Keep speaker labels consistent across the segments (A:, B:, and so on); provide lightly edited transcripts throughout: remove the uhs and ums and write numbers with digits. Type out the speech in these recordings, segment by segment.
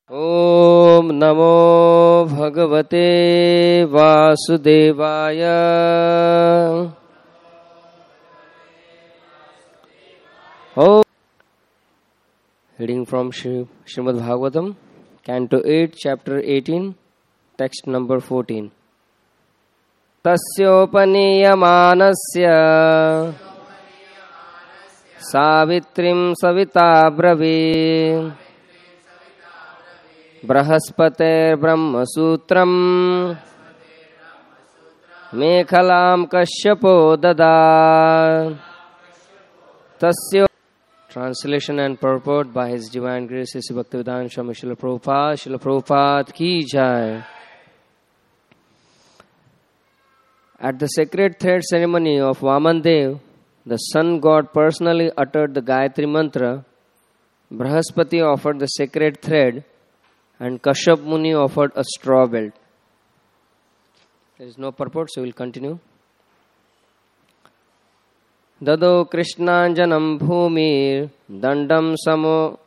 A: ओम नमो भगवते वासुदेवाय। Oh, reading from Srimad Bhagavatam, Canto 8, Chapter 18, Text number 14. तस्योपनीयमानस्य सावित्रीं Savita ब्रवीत् बृहस्पतेर्ब्रह्मसूत्रम् मेखलां कश्यपो ददात्। तस्य Translation and purport by His Divine Grace Sri Bhaktivedanta Swami Srila Prabhupada. Srila Prabhupada ki jai. At the sacred thread ceremony of Vaman Dev, the sun god personally uttered the Gayatri mantra. Brahaspati offered the sacred thread, and Kashyap Muni offered a straw belt. There is no purport, so we will continue. Dado Krishnanjanam Bhumir Dandam Samo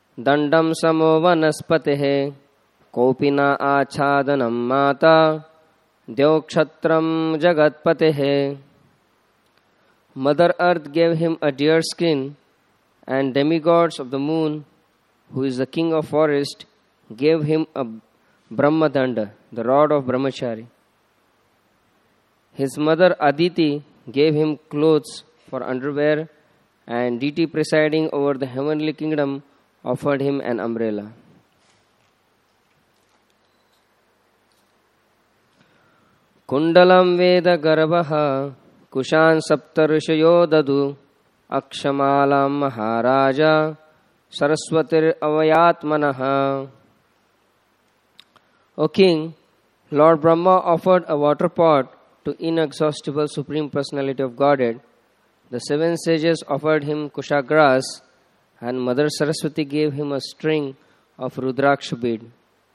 A: Vanaspatehe Kopina Achadanam Mata Deokshatram Jagatpatehe. Mother Earth gave him a deer skin, and demigods of the moon, who is the king of forest, gave him a Brahmadanda, the rod of Brahmachari. His mother Aditi gave him clothes for underwear, and deity presiding over the heavenly kingdom offered him an umbrella. Kundalam Veda Garbha Kushan Saptarushayo Dadu Akshamalam Maharaja Saraswatir Avayatmanaha. O king, Lord Brahma offered a water pot to inexhaustible Supreme Personality of Godhead. The seven sages offered him kusha grass, and Mother Saraswati gave him a string of Rudraksha bead.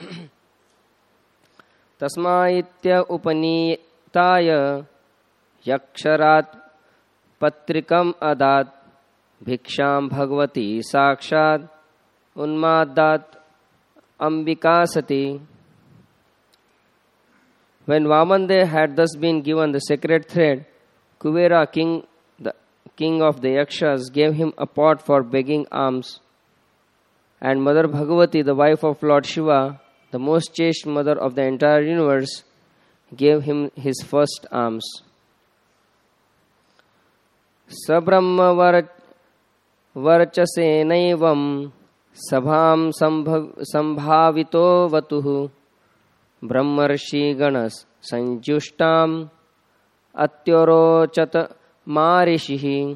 A: Tasmaitya upanitaya yaksharat patrikam adat bhiksham bhagavati sakshat unmadat ambikasati. When Vamandev had thus been given the sacred thread, Kuvera, the king of the Yakshas, gave him a pot for begging alms, and Mother Bhagavati, the wife of Lord Shiva, the most chaste mother of the entire universe, gave him his first alms. Sabrahma varchasenaivam sabham sambhavito vatuhu Brahmarshi Ganas Sanjushtam Atyorochata Marishihi.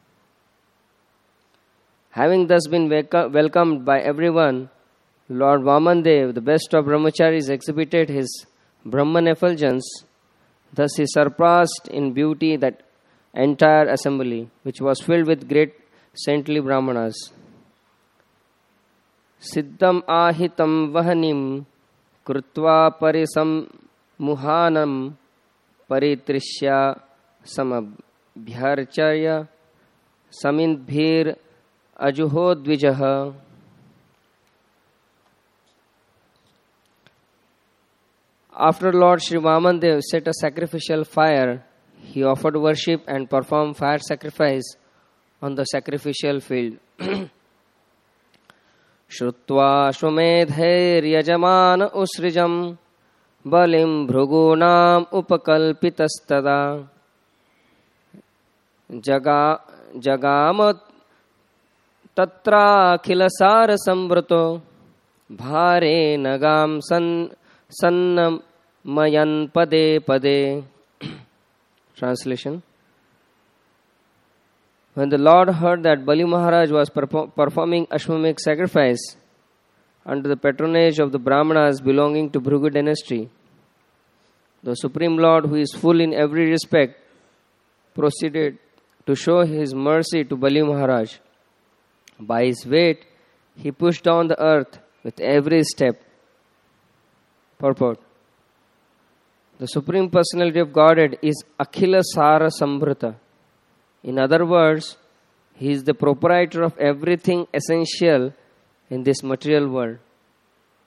A: Having thus been welcomed by everyone, Lord Vamandev, the best of brahmacharis, exhibited his Brahman effulgence. Thus he surpassed in beauty that entire assembly, which was filled with great saintly brahmanas. Siddham ahitam vahanim Krutva parisam muhanam paritrishya samabhyarcharya samindbhir ajuhodvijaha. After Lord Sri Vamandev set a sacrificial fire, he offered worship and performed fire sacrifice on the sacrificial field. Shrutva Shwamedhairyajaman usrijam balim bhrugunam upakalpitastada jagamat tatra khilasara samvrato bhare nagam sannamayan pade pade. Translation. When the Lord heard that Bali Maharaj was performing Ashwamedh sacrifice under the patronage of the Brahmanas belonging to Bhrigu dynasty, the Supreme Lord, who is full in every respect, proceeded to show his mercy to Bali Maharaj. By his weight, he pushed down the earth with every step. Purport. The Supreme Personality of Godhead is Akhila Sara Sambrata. In other words, He is the proprietor of everything essential in this material world.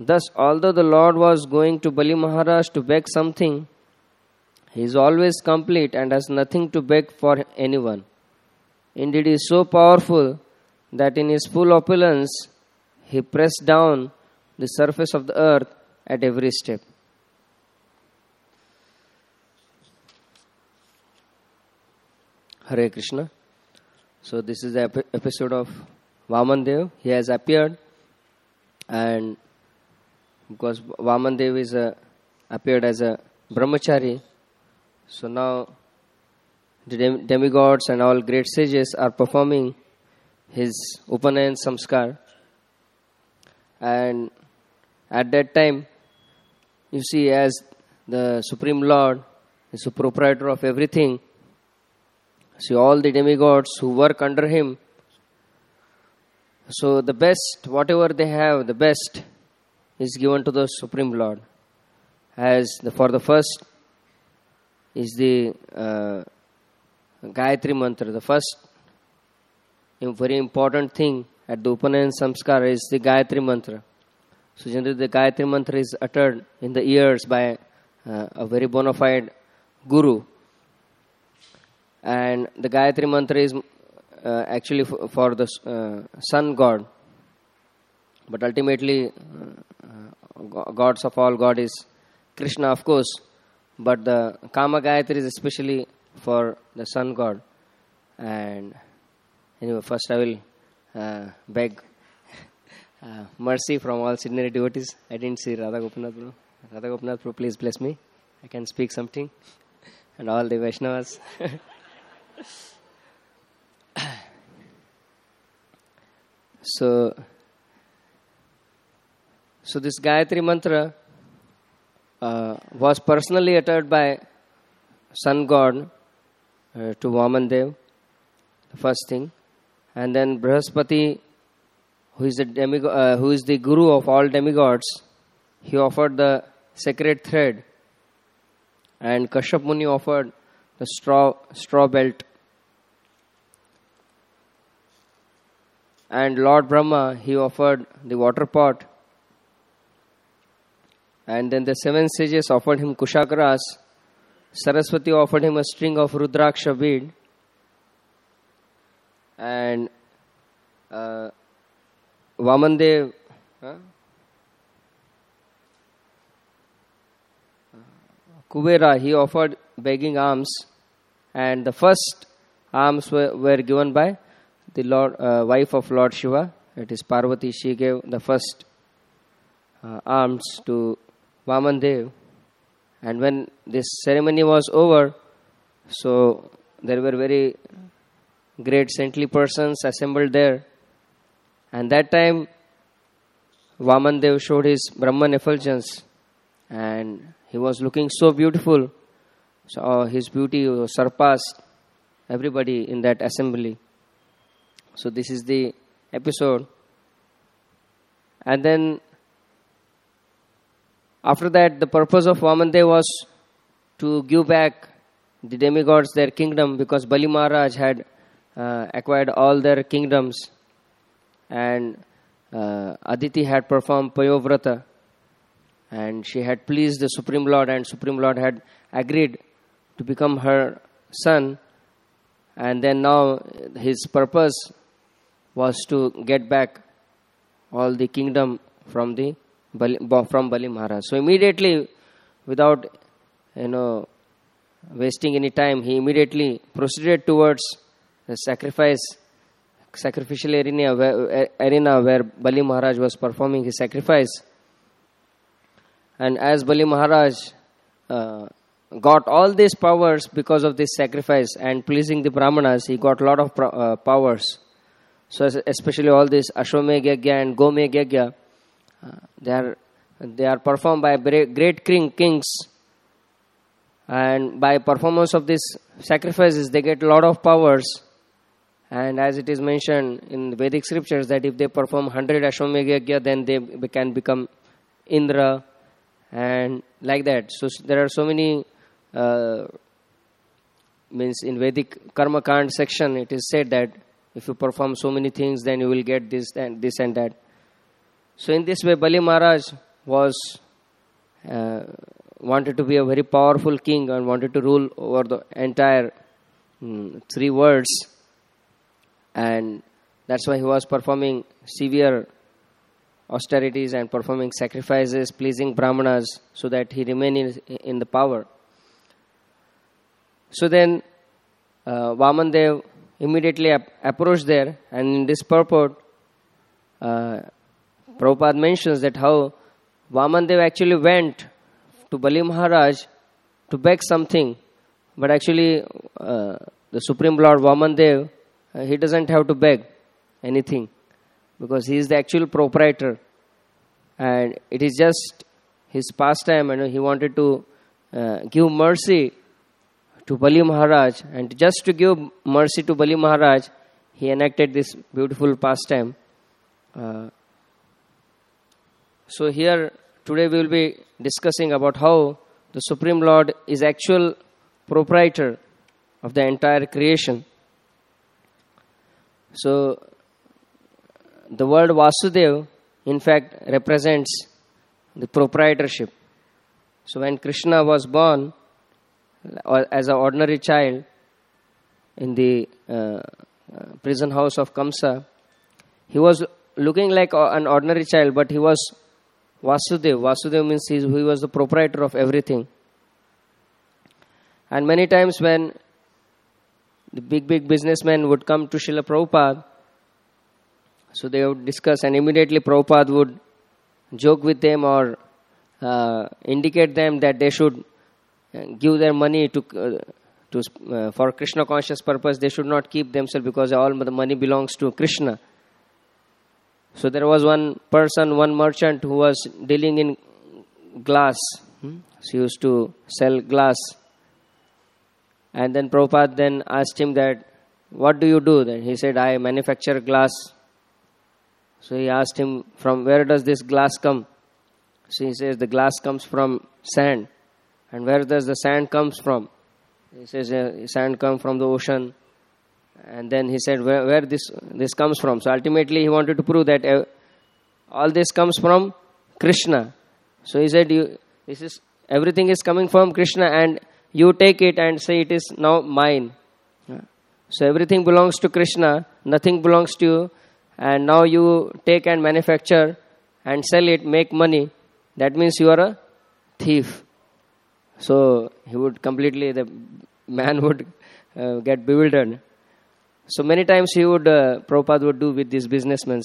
A: Thus, although the Lord was going to Bali Maharaj to beg something, he is always complete and has nothing to beg for anyone. Indeed, he is so powerful that in his full opulence, he pressed down the surface of the earth at every step. Hare Krishna. So this is the episode of Vamandev. He has appeared, and because Vamandev is appeared as a brahmachari, so now the demigods and all great sages are performing his Upanayan Samskar. And at that time, you see, as the Supreme Lord is the proprietor of everything, see all the demigods who work under him. So the best, whatever they have, the best is given to the Supreme Lord. For the first is the Gayatri Mantra. The first very important thing at the Upanayan Samskar is the Gayatri Mantra. So generally the Gayatri Mantra is uttered in the ears by a very bona fide guru. And the Gayatri Mantra is actually for the sun god. But ultimately, gods of all, God is Krishna, of course. But the Kama Gayatri is especially for the sun god. And anyway, first I will beg mercy from all Sydney devotees. I didn't see Radha Gopinath Prabhu. Radha Gopinath Prabhu, please bless me. I can speak something. And all the Vaishnavas. So this Gayatri Mantra was personally uttered by Sun God to Vamandev, the first thing. And then Brahaspati, who is the guru of all demigods, he offered the sacred thread. And Kashyap Muni offered the straw belt. And Lord Brahma, he offered the water pot. And then the 7 sages offered him Kushagras. Saraswati offered him a string of Rudraksha bead. And Vamandev, Kubera, he offered begging alms. And the first alms were given by the wife of Lord Shiva, that is Parvati. She gave the first alms to Vamandev. And when this ceremony was over, so there were very great saintly persons assembled there. And that time, Vamandev showed his Brahman effulgence. And he was looking so beautiful. So his beauty surpassed everybody in that assembly. So this is the episode. And then after that, the purpose of Vamandev was to give back the demigods their kingdom, because Bali Maharaj had acquired all their kingdoms, and Aditi had performed Payovrata, and she had pleased the Supreme Lord, and Supreme Lord had agreed to become her son. And then now his purpose was to get back all the kingdom from Bali Maharaj. So immediately, without wasting any time, he immediately proceeded towards the sacrificial arena where Bali Maharaj was performing his sacrifice. And as Bali Maharaj got all these powers because of this sacrifice and pleasing the Brahmanas, he got a lot of powers. So especially all this Ashwamedh Yajna and Gomedh Yajna, they are performed by great kings, and by performance of these sacrifices they get a lot of powers. And as it is mentioned in Vedic scriptures that if they perform 100 Ashwamedh Yajna, then they can become Indra, and like that. So there are so many in Vedic Karma Kand section it is said that if you perform so many things, then you will get this and that. So in this way, Bali Maharaj was wanted to be a very powerful king and wanted to rule over the entire three worlds, and that's why he was performing severe austerities and performing sacrifices, pleasing Brahmanas, so that he remained in the power. So then Vamandev immediately approached there, and in this purport, Prabhupada mentions that how Vamandev actually went to Bali Maharaj to beg something, but actually the Supreme Lord Vamandev, he doesn't have to beg anything, because he is the actual proprietor, and it is just his pastime, and he wanted to give mercy to Bali Maharaj, and just to give mercy to Bali Maharaj, he enacted this beautiful pastime. So here today we will be discussing about how the Supreme Lord is actual proprietor of the entire creation. So the word Vasudev in fact represents the proprietorship. So when Krishna was born as an ordinary child in the prison house of Kamsa, he was looking like an ordinary child, but he was Vasudev. Vasudev means he was the proprietor of everything. And many times when the big businessmen would come to Srila Prabhupada, so they would discuss, and immediately Prabhupada would joke with them or indicate them that they should give their money for Krishna conscious purpose. They should not keep themselves, because all the money belongs to Krishna. So there was one person, one merchant who was dealing in glass. He used to sell glass. And then Prabhupada then asked him that, what do you do? Then he said, I manufacture glass. So he asked him, from where does this glass come? So he says, the glass comes from sand. And where does the sand comes from? He says, sand comes from the ocean. And then he said, where this comes from? So ultimately he wanted to prove that all this comes from Krishna. So he said, everything is coming from Krishna, and you take it and say it is now mine. So everything belongs to Krishna, nothing belongs to you, and now you take and manufacture and sell it, make money. That means you are a thief. So the man would get bewildered. So many times Prabhupada would do with these businessmen.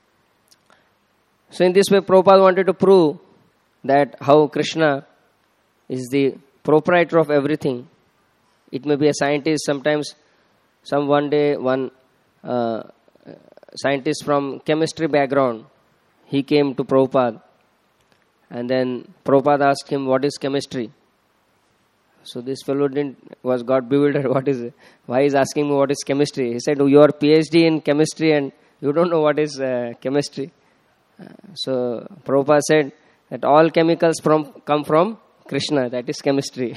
A: So in this way, Prabhupada wanted to prove that how Krishna is the proprietor of everything. It may be a scientist. Sometimes, one scientist from chemistry background, he came to Prabhupada. And then Prabhupada asked him, what is chemistry? So this fellow got bewildered. What is it? Why is asking me what is chemistry? He said, you are PhD in chemistry and you don't know what is chemistry. So Prabhupada said that all chemicals come from Krishna. That is chemistry.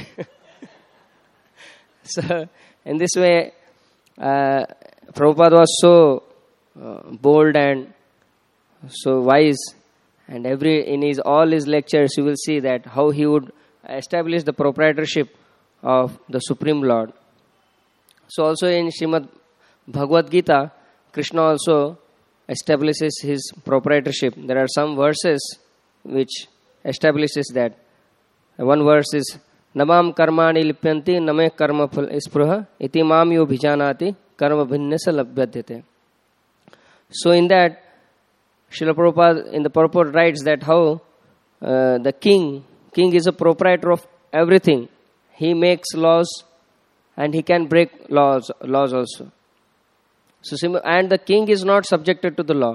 A: So in this way, Prabhupada was so bold and so wise. And in all his lectures, you will see that how he would establish the proprietorship of the Supreme Lord. So also in Srimad Bhagavad Gita, Krishna also establishes his proprietorship. There are some verses which establishes that. One verse is Namam karmani lipyanti name karma phal ispruha iti mam yo bhijanati karma bhinnasa labhyadhyate. So in that, Srila Prabhupada in the purport writes that how the king is a proprietor of everything. He makes laws and he can break laws also. So and the king is not subjected to the law.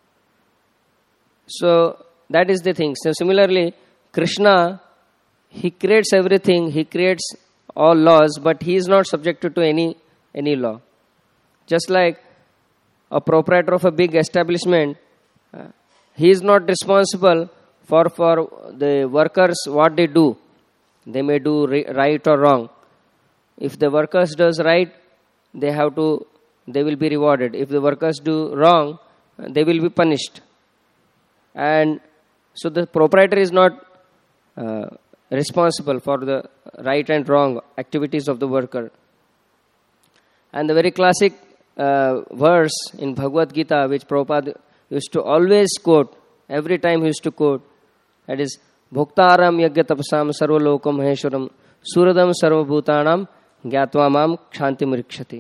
A: So that is the thing. So similarly, Krishna, he creates everything, he creates all laws, but he is not subjected to any law. Just like a proprietor of a big establishment, he is not responsible for the workers what they do. They may do right or wrong. If the workers does right, they will be rewarded. If the workers do wrong, they will be punished. And So the proprietor is not responsible for the right and wrong activities of the worker. And the very classic verse in Bhagavad Gita, which Prabhupada used to always quote, every time he used to quote, that is, Bhoktaram yagya tapasam sarvalokam maheswaram suradam sarvabhutanam gyatva mam kshantim rikshati.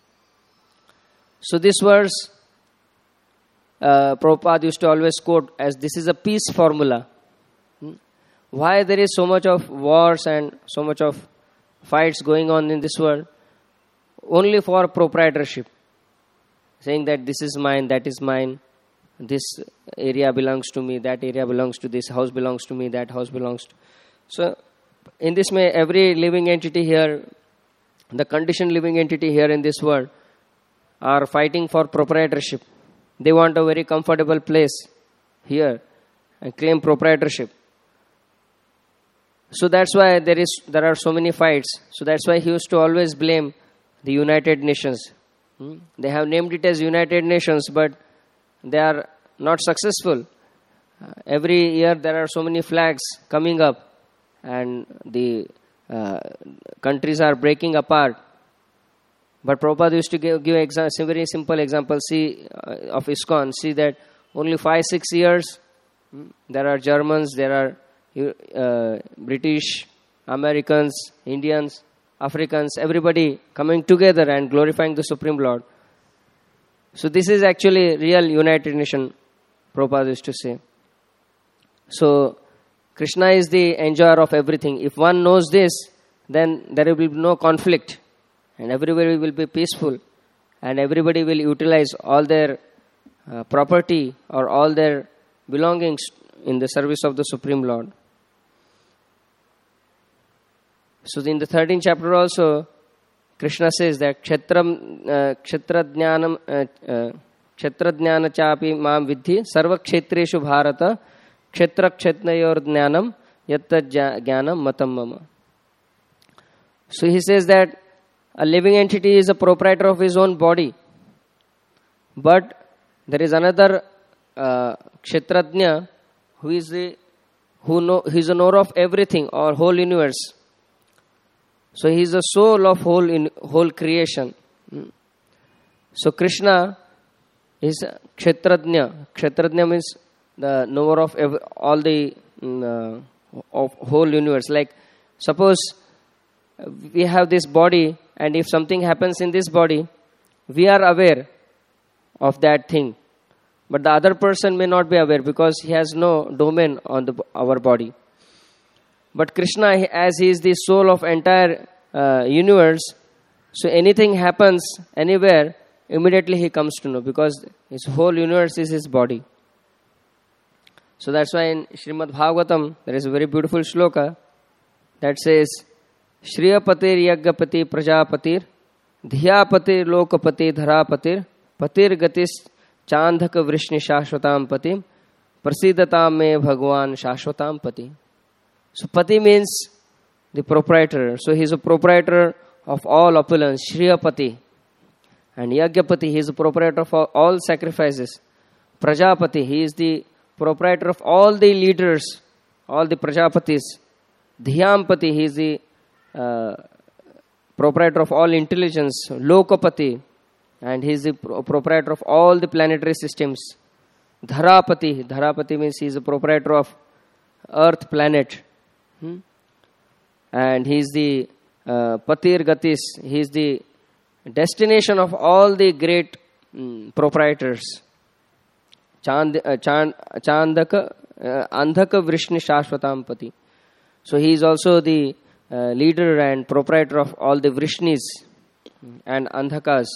A: So this verse, Prabhupada used to always quote as this is a peace formula. Why there is so much of wars and so much of fights going on in this world? Only for proprietorship. Saying that this is mine, that is mine, this area belongs to me, that area belongs to this house belongs to me, that house belongs to... So, in this way, every living entity here, the conditioned living entity here in this world, are fighting for proprietorship. They want a very comfortable place here and claim proprietorship. So that's why there are so many fights. So that's why he used to always blame the United Nations. They have named it as United Nations, but they are not successful. Every year there are so many flags coming up and the countries are breaking apart. But Prabhupada used to give a very simple example of ISKCON. See that only 5-6 years there are Germans, there are British, Americans, Indians, Africans, everybody coming together and glorifying the Supreme Lord. So this is actually real United Nation, Prabhupada used to say. So Krishna is the enjoyer of everything. If one knows this, then there will be no conflict and everybody will be peaceful and everybody will utilize all their property or all their belongings in the service of the Supreme Lord. So in the 13th chapter also, Krishna says that kshetrajnana chapi mam vidhi sarva kshetreshu bharata kshetra kshetnayor jnanam yatta jnanam matam mama. So he says that a living entity is a proprietor of his own body, but there is another kshetrajna who is a knower of everything or whole universe. So he is the soul of whole creation. So Krishna is Kshetrajna. Kshetrajna means the knower of all the of whole universe. Like suppose we have this body, and if something happens in this body, we are aware of that thing, but the other person may not be aware because he has no domain on our body. But Krishna, as he is the soul of entire universe, so anything happens anywhere, immediately he comes to know because his whole universe is his body. So that's why in Srimad Bhagavatam there is a very beautiful shloka that says, Shriyapatir Yaggapati Prajapatir Dhyapatir Lokapati Dharapatir Patir Gatis Chandhaka Vrishni Shashvatam Patim Prasidatam Me Bhagwan Shashvatam Pati. So Pati means the proprietor. So he is a proprietor of all opulence, Shriyapati. And Yagyapati, he is the proprietor of all sacrifices. Prajapati, he is the proprietor of all the leaders, all the Prajapatis. Dhyampati, he is the proprietor of all intelligence. Lokapati, and he is the proprietor of all the planetary systems. Dharapati, Dharapati means he is the proprietor of earth planet. And he is the Patir Gatis, he is the destination of all the great proprietors. Andhaka Vrishni Shashvatam Pati. So he is also the leader and proprietor of all the Vrishnis and Andhakas.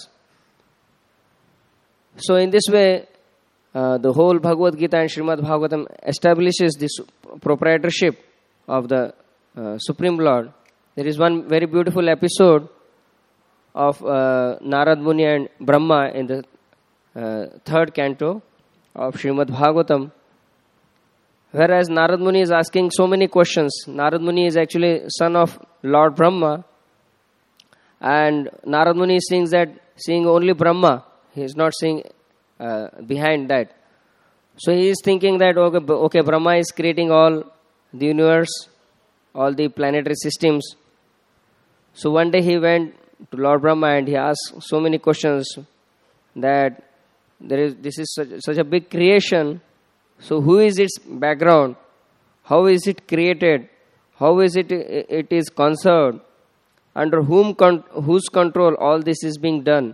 A: So in this way, the whole Bhagavad Gita and Srimad Bhagavatam establishes this proprietorship of the Supreme Lord. There is one very beautiful episode of Narad Muni and Brahma in the third canto of Srimad Bhagavatam, whereas Narad Muni is asking so many questions. Narad Muni is actually son of Lord Brahma, and Narad Muni is seeing only Brahma. He is not seeing behind that. So he is thinking that okay, Brahma is creating all the universe, all the planetary systems. So one day he went to Lord Brahma and he asked so many questions that this is such a big creation. So who is its background? How is it created? How is it is conserved? Under whose control all this is being done?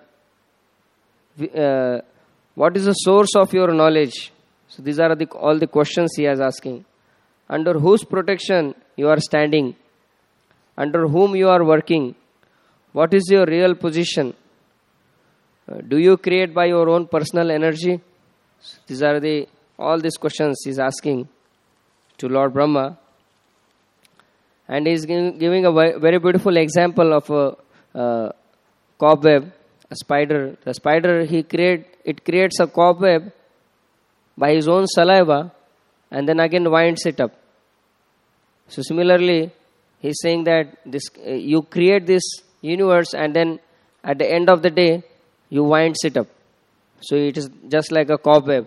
A: What is the source of your knowledge? So these are all the questions he is asking. Under whose protection you are standing? Under whom you are working? What is your real position? Do you create by your own personal energy? These are all these questions he is asking to Lord Brahma. And he is giving a very beautiful example of a cobweb, a spider. The spider, it creates a cobweb by his own saliva and then again winds it up. So similarly, he is saying that you create this universe and then at the end of the day, you winds it up. So it is just like a cobweb.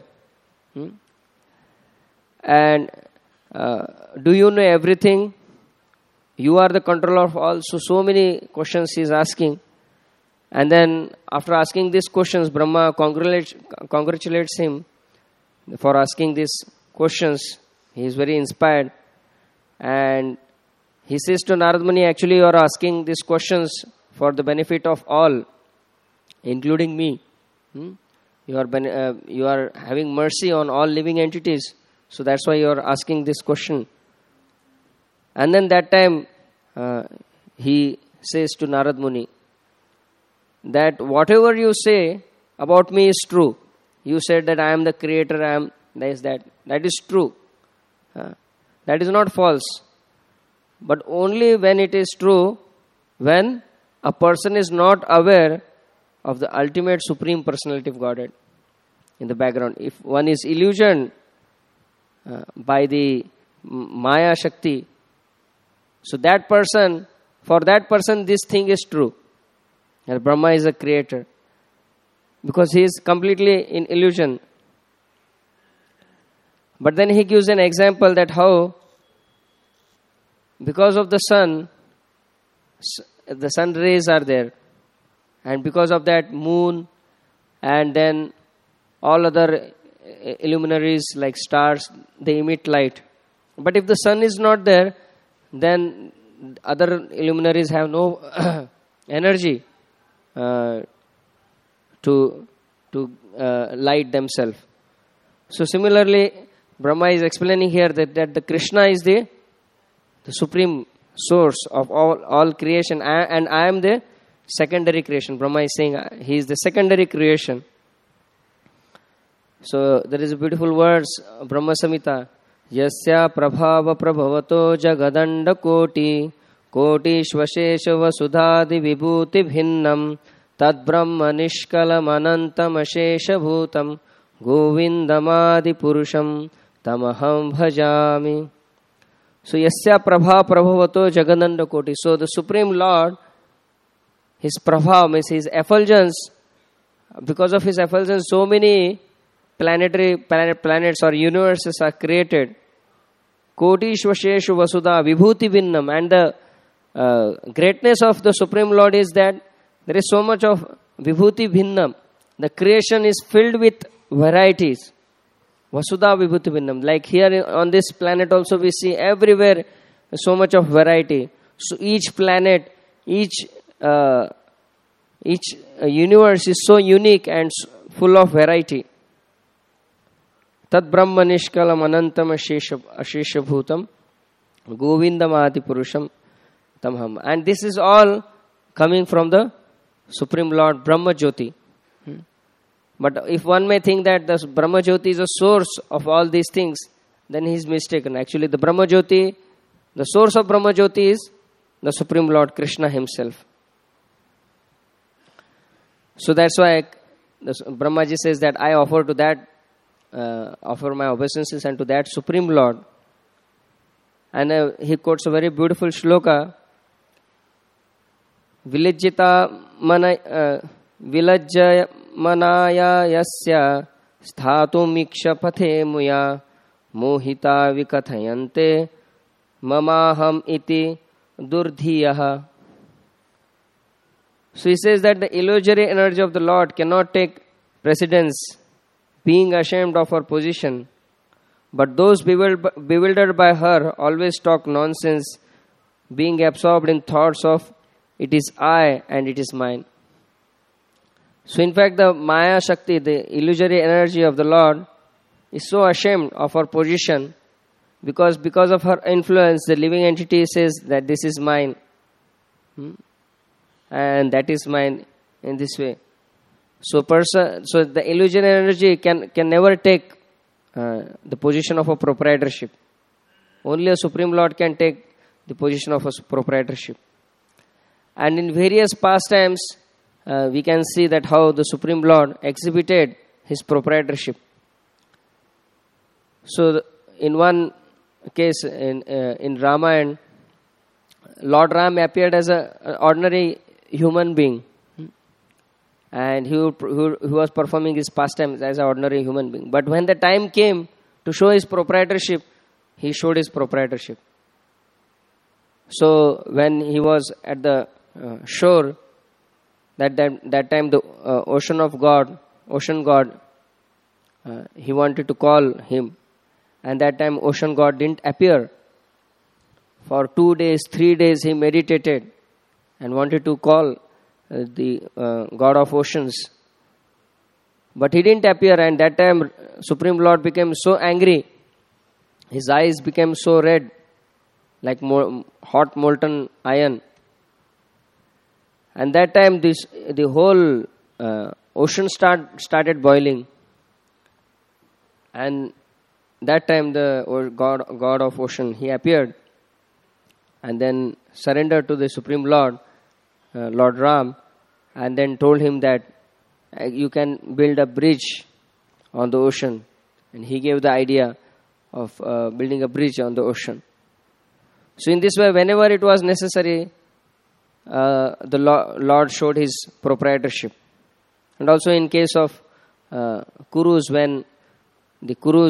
A: And do you know everything? You are the controller of all. So many questions he is asking. And then after asking these questions, Brahma congratulates him for asking these questions. He is very inspired. And he says to Narad Muni, actually you are asking these questions for the benefit of all, including me. You are having mercy on all living entities. So that's why you are asking this question. And then that time, he says to Narad Muni that whatever you say about me is true. You said that I am the creator, I am this, that. That is true. That is not false. But only when it is true, when a person is not aware of the ultimate supreme personality of Godhead in the background. If one is illusioned by the Maya Shakti, so for that person, this thing is true. And Brahma is a creator. Because he is completely in illusion. But then he gives an example that how, because of the sun rays are there. And because of that, moon, and then all other luminaries like stars, they emit light. But if the sun is not there, then other luminaries have no energy to light themselves. So similarly, Brahma is explaining here that the Krishna is the supreme source of all creation, and I am the secondary creation. Brahma is saying he is the secondary creation. So there is a beautiful words, Brahma Samhita. Yasya prabhava prabhavato jagadanda koti shvashesha vasudhadi vibhuti bhinnam tad brahma nishkalam anantam ashesha bhutam govindamadi purusham tamaham bhajami. So yasya prabha prabhavato jagadanda koti. So the Supreme Lord, his prabha means his effulgence. Because of his effulgence, so many planets or universes are created. Koti Shvasheshu Vasudha Vibhuti Vinnam. And the greatness of the Supreme Lord is that there is so much of Vibhuti Vinnam. The creation is filled with varieties. Vasudha Vibhuti Vinnam. Like here on this planet also we see everywhere so much of variety. So each planet, each universe is so unique and full of variety. Tad Brahma Nishkalam Anantam Ashesha Bhutam Govindamadi Purusham Tamham. And this is all coming from the Supreme Lord Brahma Jyoti. But if one may think that the Brahma Jyoti is a source of all these things, then he is mistaken. Actually, the Brahma Jyoti, the source of Brahma Jyoti is the Supreme Lord Krishna himself. So that's why Brahmaji says that I offer to that, offer my obeisances unto that Supreme Lord. And he quotes a very beautiful shloka. Vilajya manaya yasya Sthatumikshapathe muya mohita vikathayante mamaham iti durdhiyaha. So he says that the illusory energy of the Lord cannot take precedence, being ashamed of her position. But those bewildered by her always talk nonsense, being absorbed in thoughts of it is I and it is mine. So in fact the Maya Shakti, the illusory energy of the Lord, is so ashamed of her position because of her influence the living entity says that this is mine. And that is mine in this way. So the illusory energy can never take the position of a proprietorship. Only a Supreme Lord can take the position of a proprietorship. And in various pastimes, we can see that how the Supreme Lord exhibited his proprietorship. So in one case in Ramayana, Lord Ram appeared as an ordinary human being, and he was performing his pastimes as an ordinary human being. But when the time came to show his proprietorship, he showed his proprietorship. So when he was at the shore, that time the ocean god, he wanted to call him, and that time ocean god didn't appear. For 2 days, 3 days he meditated and wanted to call the god of oceans. But he didn't appear, and that time Supreme Lord became so angry. His eyes became so red, like hot molten iron. And that time the whole ocean started boiling. And that time the god of ocean, he appeared and then surrendered to the Supreme Lord, Lord Ram, and then told him that you can build a bridge on the ocean. And he gave the idea of building a bridge on the ocean. So in this way, whenever it was necessary, the Lord showed his proprietorship. And also in case of Kurus, when the Kurus,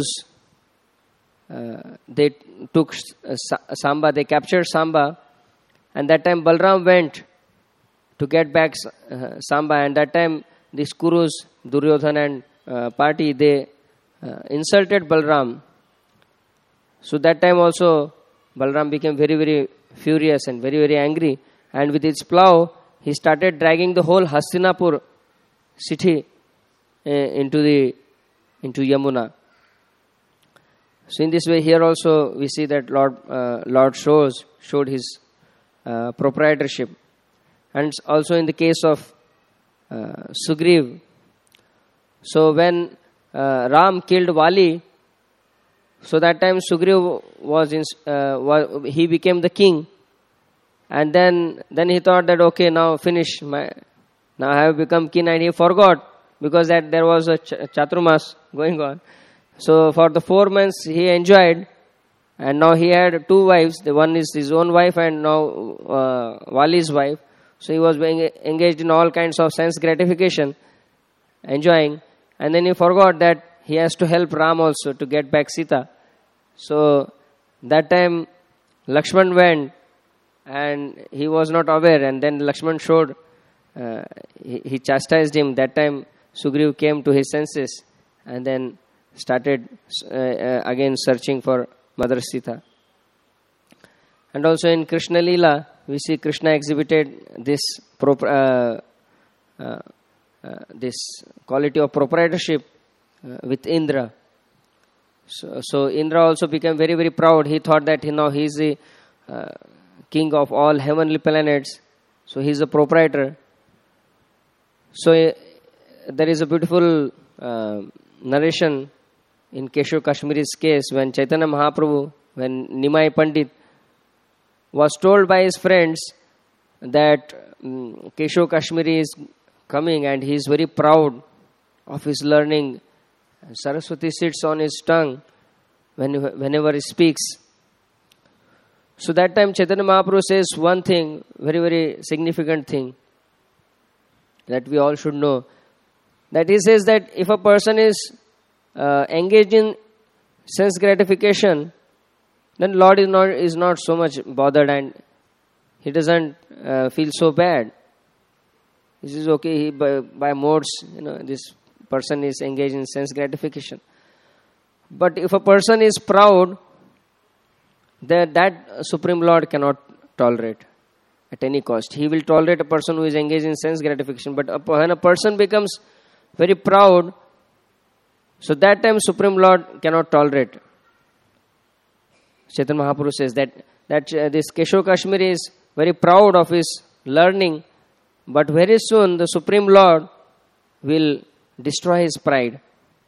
A: they took Samba, they captured Samba, and that time Balram went to get back Samba, and that time these Kurus, Duryodhana and party, they insulted Balram. So that time also Balram became very, very furious and very, very angry, and with his plow he started dragging the whole Hastinapur city into Yamuna. So in this way, here also we see that Lord showed his proprietorship. And also in the case of Sugriv, so when Ram killed Vali, so that time Sugriv he became the king, and then he thought that okay, now finish, now I have become king, and he forgot because that there was a Chaturmas going on. So for the 4 months he enjoyed, and now he had 2 wives. The one is his own wife, and now Vali's wife. So he was being engaged in all kinds of sense gratification, enjoying, and then he forgot that he has to help Ram also to get back Sita. So that time Lakshman went, and he was not aware, and then Lakshman showed, he chastised him. That time Sugriv came to his senses and then started again searching for Mother Sita. And also in Krishna Leela, we see Krishna exhibited this this quality of proprietorship with Indra. So Indra also became very, very proud. He thought that now he is the king of all heavenly planets. So he is a proprietor. So there is a beautiful narration in Keshav Kashmiri's case when Chaitanya Mahaprabhu, when Nimai Pandit was told by his friends that Keshav Kashmiri is coming and he is very proud of his learning. Saraswati sits on his tongue whenever he speaks. So that time Chaitanya Mahaprabhu says one thing, very, very significant thing that we all should know. That he says that if a person is engaged in sense gratification, then Lord is not so much bothered and he doesn't feel so bad. This is okay. He by modes, this person is engaged in sense gratification. But if a person is proud, that Supreme Lord cannot tolerate at any cost. He will tolerate a person who is engaged in sense gratification. But when a person becomes very proud, so that time Supreme Lord cannot tolerate. Chaitanya Mahaprabhu says that this Keshav Kashmiri is very proud of his learning, but very soon the Supreme Lord will destroy his pride.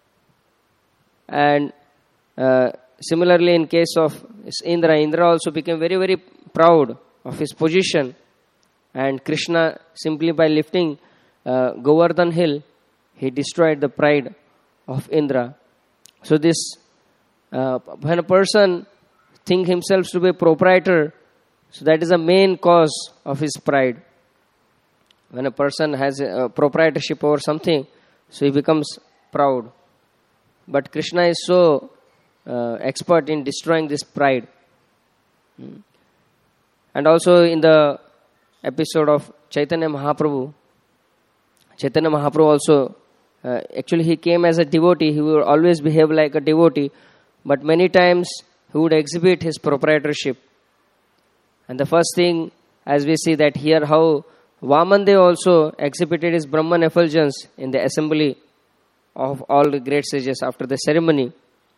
A: And similarly, in case of Indra also became very, very proud of his position. And Krishna, simply by lifting Govardhan hill, he destroyed the pride of Indra. So this, when a person thinks himself to be a proprietor, so that is the main cause of his pride. When a person has a proprietorship over something, so he becomes proud. But Krishna is so expert in destroying this pride. And also in the episode of Chaitanya Mahaprabhu also, actually he came as a devotee. He would always behave like a devotee, but many times he would exhibit his proprietorship. And the first thing, as we see that here, how Vamandev also exhibited his Brahman effulgence in the assembly of all the great sages after the ceremony.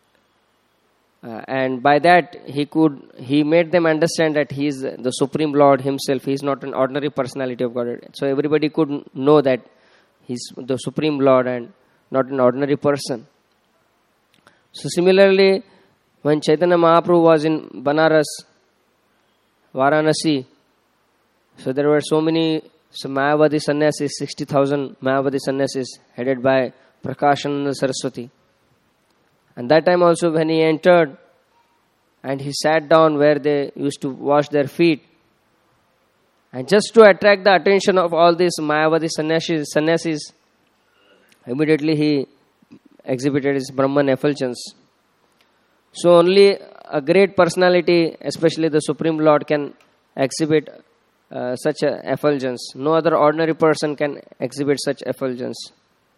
A: And by that, he made them understand that he is the Supreme Lord himself. He is not an ordinary personality of God. So everybody could know that he is the Supreme Lord and not an ordinary person. So similarly, when Chaitanya Mahaprabhu was in Banaras, Varanasi, so there were so many Mayavadi sannyasis, 60,000 Mayavadi sannyasis headed by Prakashananda Saraswati. And that time also when he entered and he sat down where they used to wash their feet, and just to attract the attention of all these Mayavadi sannyasis, immediately he exhibited his Brahman effulgence. So only a great personality, especially the Supreme Lord, can exhibit such a effulgence. No other ordinary person can exhibit such effulgence.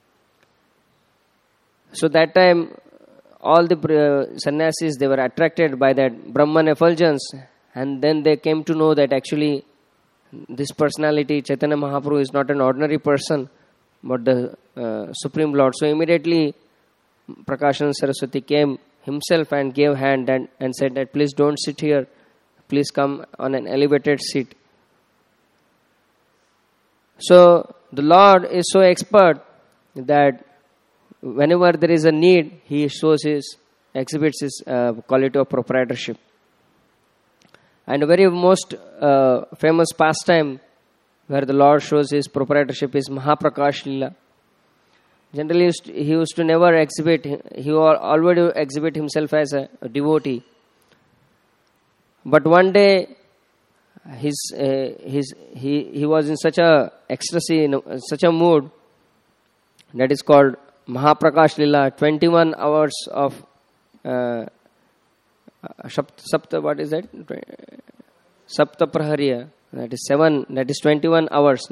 A: So that time, all the sannyasis, they were attracted by that Brahman effulgence, and then they came to know that actually this personality, Chaitanya Mahaprabhu, is not an ordinary person, but the Supreme Lord. So immediately, Prakashananda Saraswati came himself and gave hand and said that please don't sit here, please come on an elevated seat. So the Lord is so expert that whenever there is a need, he exhibits his quality of proprietorship. And a very most famous pastime where the Lord shows his proprietorship is Mahaprakash Lila. Generally, he used to never exhibit, he already exhibit himself as a devotee. But one day, he was in such a ecstasy, such a mood, that is called Mahaprakash Lila, 21 hours of Sapta, what is that? Sapta Prahariya, that is 21 hours.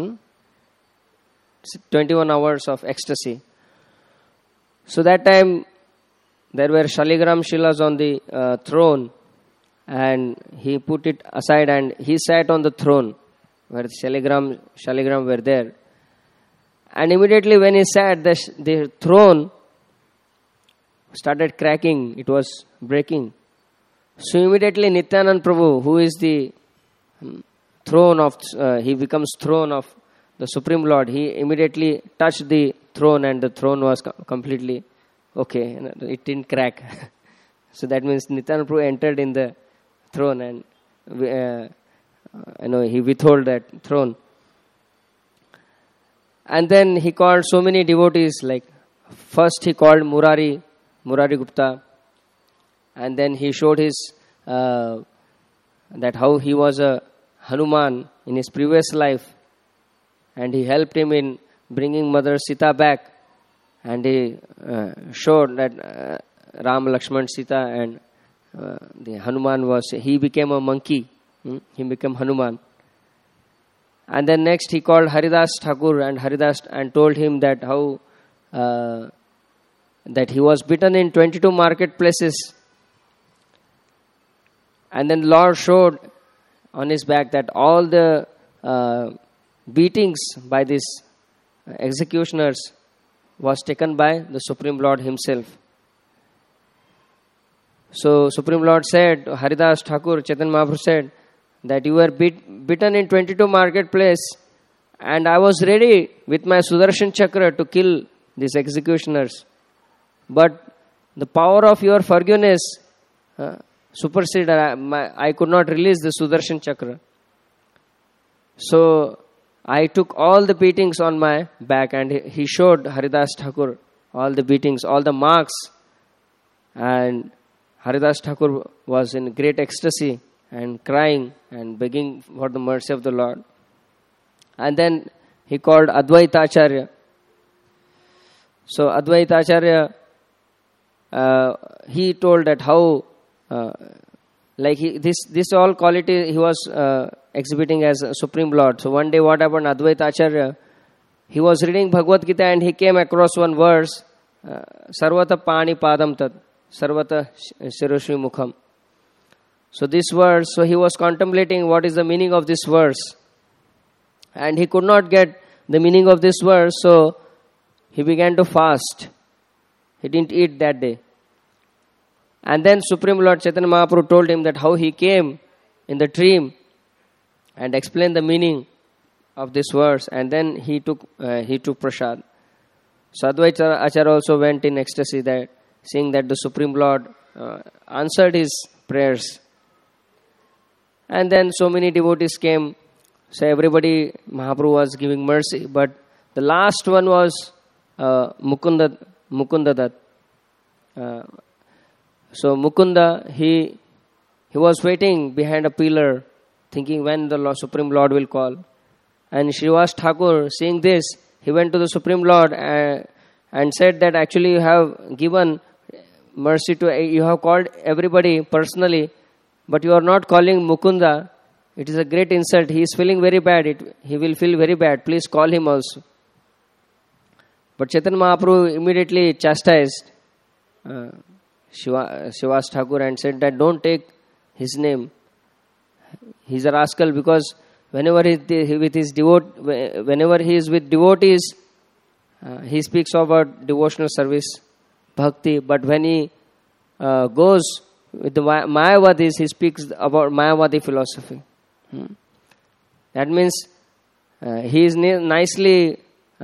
A: 21 hours of ecstasy. So that time, there were Shaligram Shilas on the throne, and he put it aside and he sat on the throne where the Shaligram were there. And immediately when he sat, the throne started cracking. It was breaking. So immediately Nityanand Prabhu, who is the throne of, he becomes throne of the Supreme Lord, he immediately touched the throne and the throne was completely okay. It didn't crack. So that means Nityanand Prabhu entered in the throne and he withheld that throne. And then he called so many devotees, like first he called Murari Gupta, and then he showed his that how he was a Hanuman in his previous life, and he helped him in bringing Mother Sita back, and he showed that Ram, Lakshman, Sita and the Hanuman he became a monkey. He became Hanuman. And then next he called Haridas Thakur and told him that how that he was beaten in 22 marketplaces. And then the Lord showed on his back that all the beatings by these executioners was taken by the Supreme Lord himself. So Supreme Lord said, Haridas Thakur, Chaitanya Mahaprabhu said, that you were beaten in 22 marketplace, and I was ready with my Sudarshan Chakra to kill these executioners. But the power of your forgiveness superseded. I could not release the Sudarshan Chakra. So I took all the beatings on my back, and he showed Haridas Thakur all the beatings, all the marks. And Haridas Thakur was in great ecstasy and crying and begging for the mercy of the Lord. And then he called Advaita Acharya. So Advaita Acharya, he told that how, this all quality he was exhibiting as a Supreme Lord. So one day what happened, Advaita Acharya, he was reading Bhagavad Gita and he came across one verse, Sarvata Pani Padam Tat, Sarvata Shiroshri Mukham. So this verse, so he was contemplating what is the meaning of this verse. And he could not get the meaning of this verse, so he began to fast. He didn't eat that day. And then Supreme Lord Chaitanya Mahaprabhu told him that how he came in the dream and explained the meaning of this verse. And then he took prasad. So Advaita Acharya also went in ecstasy, that seeing that the Supreme Lord answered his prayers. And then so many devotees came. So everybody, Mahaprabhu was giving mercy. But the last one was Mukunda Dutt. So Mukunda, he was waiting behind a pillar, thinking when the Supreme Lord will call. And Srivas Thakur, seeing this, he went to the Supreme Lord and said that actually you have given mercy you have called everybody personally, but you are not calling Mukunda. It is a great insult. He is feeling very bad. He will feel very bad. Please call him also. But Chaitanya Mahaprabhu immediately chastised Srivas Thakur and said that don't take his name. He is a rascal, because whenever he is with devotees, he speaks about devotional service, bhakti. But when he goes with the Mayavadis, he speaks about Mayavadi philosophy. That means he is nicely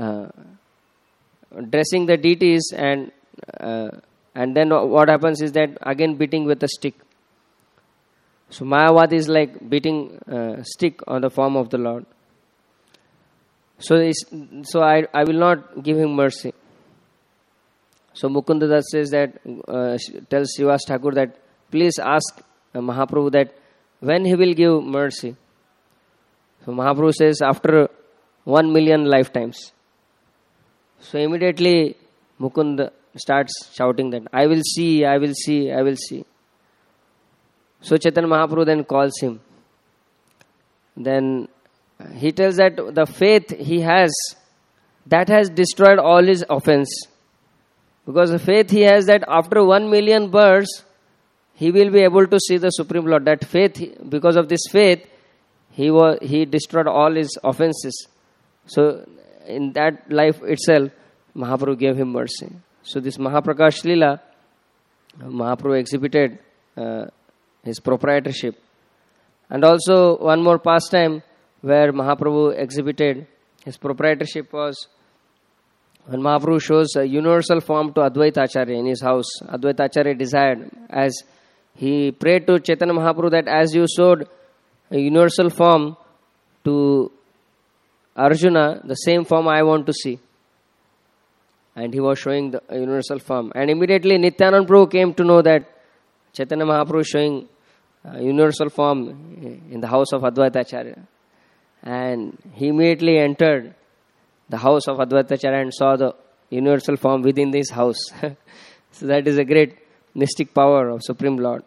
A: dressing the deities, and then what happens is that again beating with a stick. So Mayavadi is like beating stick on the form of the Lord. So I will not give him mercy. So Mukunda Dutt says that, tells Srivas Thakur that please ask Mahaprabhu that when he will give mercy. So Mahaprabhu says after 1 million lifetimes. So immediately Mukunda starts shouting that I will see, I will see, I will see. So Chaitanya Mahaprabhu then calls him. Then he tells that the faith he has, that has destroyed all his offense. Because the faith he has that after 1 million births, he will be able to see the Supreme Lord. That faith, because of this faith, he destroyed all his offenses. So in that life itself, Mahaprabhu gave him mercy. So this Mahaprakash Leela, Mahaprabhu exhibited his proprietorship. And also one more pastime where Mahaprabhu exhibited his proprietorship was when Mahaprabhu shows a universal form to Advaita Acharya in his house. Advaita Acharya desired, as he prayed to Chaitanya Mahaprabhu, that as you showed a universal form to Arjuna, the same form I want to see. And he was showing the universal form. And immediately Nityananda Prabhu came to know that Chaitanya Mahaprabhu is showing a universal form in the house of Advaita Acharya. And he immediately entered the house of Advaita Acharya and saw the universal form within this house. So that is a great mystic power of Supreme Lord.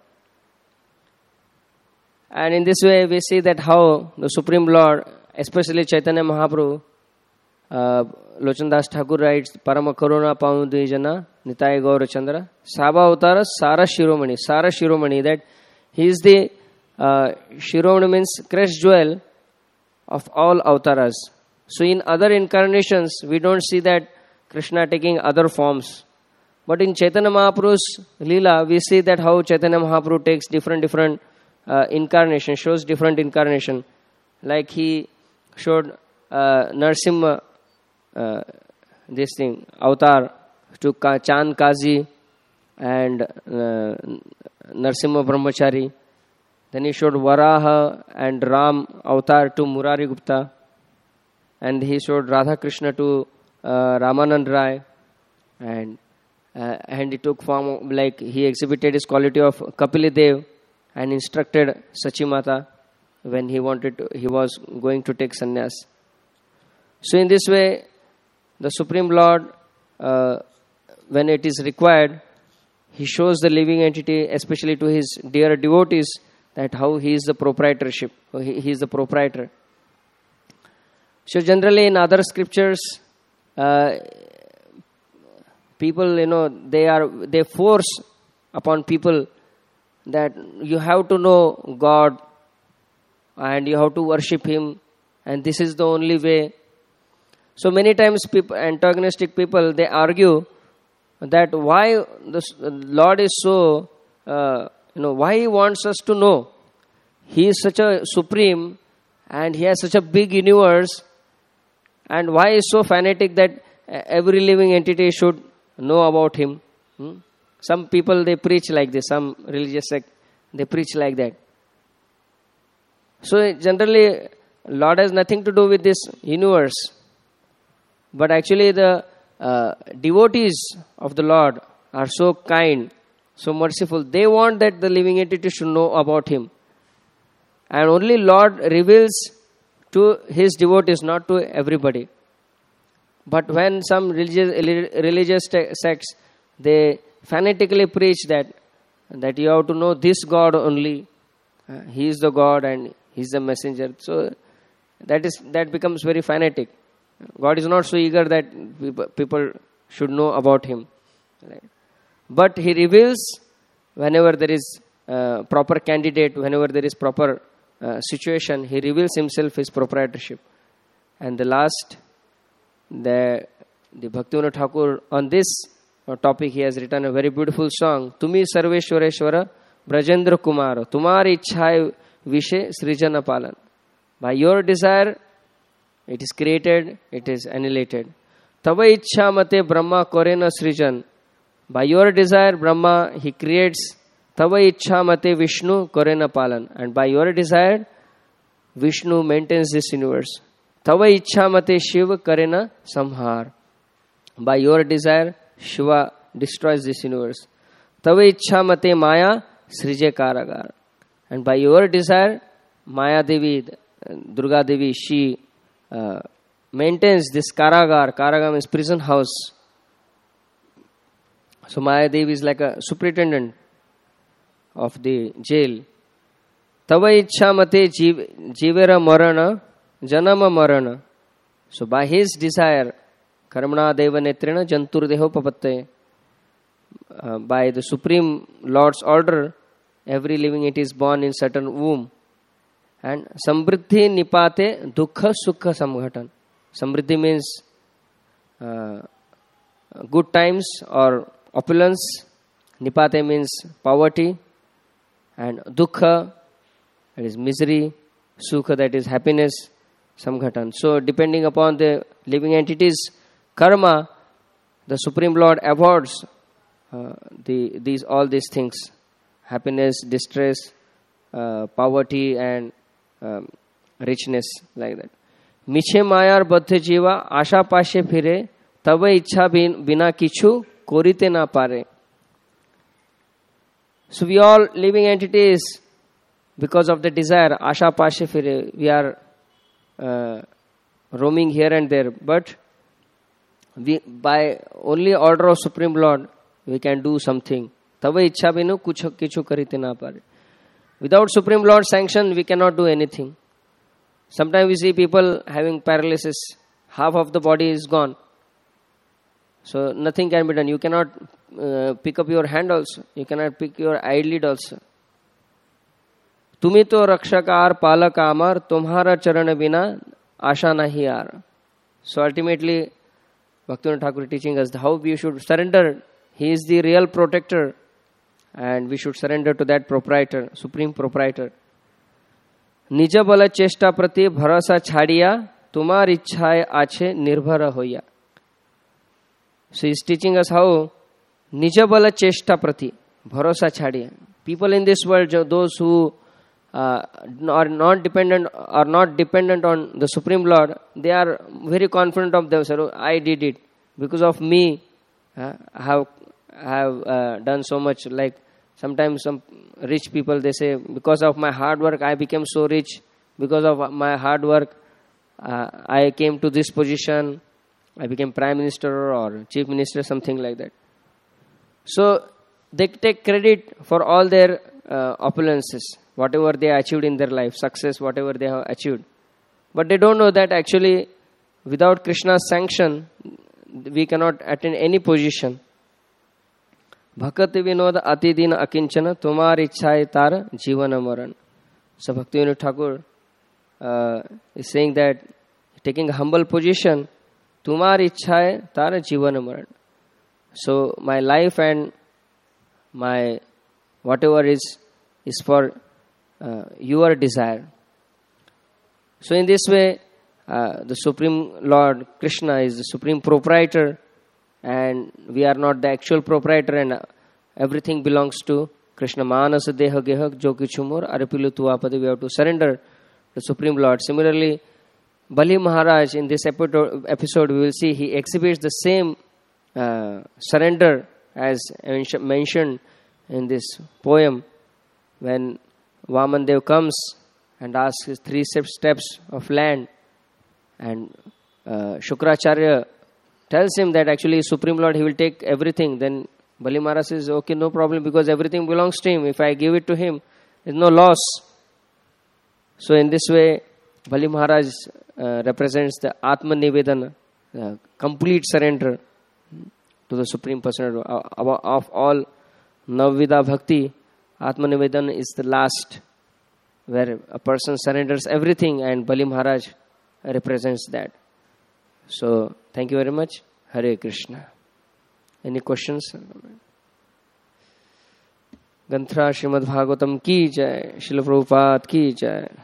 A: And in this way, we see that how the Supreme Lord, especially Chaitanya Mahaprabhu, Lochandas Thakur writes, Parama Karuna Paundijana, Nitai Gaura Chandra, Saba Avtara, Sara Shiromani, that he is the Shiromani means crest jewel of all avatars. So in other incarnations, we don't see that Krishna taking other forms. But in Chaitanya Mahaprabhu's Leela, we see that how Chaitanya Mahaprabhu takes different incarnation, shows different incarnation. Like he showed Narsimha, this thing, avatar to Chand Kazi and Narsimha Brahmachari. Then he showed Varaha and Ram avatar to Murari Gupta. And he showed Radha Krishna to Ramanand Rai. And he took form, like he exhibited his quality of Kapili Dev and instructed Sachimata when he was going to take sannyas. So in this way, the Supreme Lord, when it is required, he shows the living entity, especially to his dear devotees, that how he is the proprietorship, he is the proprietor. So generally in other scriptures, people, they force upon people that you have to know God and you have to worship Him, and this is the only way. So many times antagonistic people, they argue that why the Lord is so, why He wants us to know. He is such a supreme and He has such a big universe, and why He is so fanatic that every living entity should know about Him. Some people, they preach like this, some religious sect, they preach like that. So generally, Lord has nothing to do with this universe. But actually the devotees of the Lord are so kind, so merciful. They want that the living entity should know about Him. And only Lord reveals to His devotees, not to everybody. But when some religious sects, they fanatically preach that you have to know this God only. He is the God and He is the messenger. So that becomes very fanatic. God is not so eager that people should know about Him. Right? But He reveals whenever there is proper candidate, whenever there is proper situation, He reveals Himself, His proprietorship. And the last, the Bhaktivinoda Thakur, on this topic, he has written a very beautiful song. Tumi Sarveshwareshwara Brajendra Kumara Tumari Ichhai Vishe Srijana Palan. By your desire, it is created, it is annihilated. Tava Ichha Mate Brahma Korena Srijan. By your desire, Brahma, he creates. Tava Ichha Mate Vishnu Korena Palan. And by your desire, Vishnu maintains this universe. Tava Ichha Mate Shiva Karena Samhar. By your desire, Shiva destroys this universe. Tava Ichha Mate Maya Srije Karagar. And by your desire, Maya Devi, Durga Devi, she maintains this Karagar. Karagar means prison house. So Maya Devi is like a superintendent of the jail. Tava Ichha Mate Jivera Marana Janama Marana. So by his desire, Karamana Deva Netrina Jantur Deho Papatte. By the Supreme Lord's order, every living entity is born in certain womb. And Samriddhi Nipate Dukha Sukha Samghatan. Samriddhi means good times or opulence. Nipate means poverty. And Dukha, that is misery. Sukha, that is happiness. Samghatan. So depending upon the living entity's karma, the Supreme Lord awards all these things. Happiness, distress, poverty and richness, like that. Miche mayar baddhe jiva asha pashe phire tava ichha bina kichu korite na pare. So we all living entities, because of the desire, asha pashe phire, we are roaming here and there. But by only order of Supreme Lord, we can do something. Tava ichha binu kichu karite na pare. Without Supreme Lord's sanction, we cannot do anything. Sometimes we see people having paralysis, half of the body is gone. So nothing can be done. You cannot pick up your hand also. You cannot pick your eyelid also. Tumi to rakshakar palaka amar, tumhara charan bina asha nahi aar. So ultimately, Bhaktivinoda Thakur is teaching us how we should surrender. He is the real protector, and we should surrender to that proprietor, supreme proprietor. Nija bala chesta prati bharasa chhadiya, tumar ichhaye ache nirbhara hoya. So he is teaching us how nija bala chesta prati bharasa chhadiya. People in this world, those who are not dependent on the Supreme Lord, they are very confident of themselves. I did it because of me. I have done so much. Like sometimes some rich people, they say, because of my hard work I became so rich. Because of my hard work I came to this position. I became Prime Minister or Chief Minister, something like that. So they take credit for all their opulences, whatever they achieved in their life, success, whatever they have achieved. But they don't know that actually without Krishna's sanction, we cannot attain any position. Bhakati vinod atidin akinchana tumar ichhai tar jivana maran. So Bhaktivinoda Thakur is saying that taking a humble position, tumar ichhai tar jivana maran. So my life and my whatever is for your desire. So in this way, the Supreme Lord Krishna is the supreme proprietor, and we are not the actual proprietor, and everything belongs to Krishna. Manasa deha geha jo kichumur arapilu tuapade. We have to surrender to Supreme Lord. Similarly, Bali Maharaj, in this episode we will see he exhibits the same surrender as mentioned in this poem, when Vaman Dev comes and asks his 3 steps of land, and Shukracharya tells him that actually Supreme Lord, he will take everything. Then Bali Maharaj says, okay, no problem, because everything belongs to him. If I give it to him, there is no loss. So in this way, Bali Maharaj represents the Atma Nivedana, complete surrender to the Supreme Personality of all Navvida Bhakti. Atma Nivedana is the last, where a person surrenders everything, and Bali Maharaj represents that. So, thank you very much. Hare Krishna. Any questions? Ganthra Srimad Bhagavatam ki jai. Srila Prabhupada ki jai.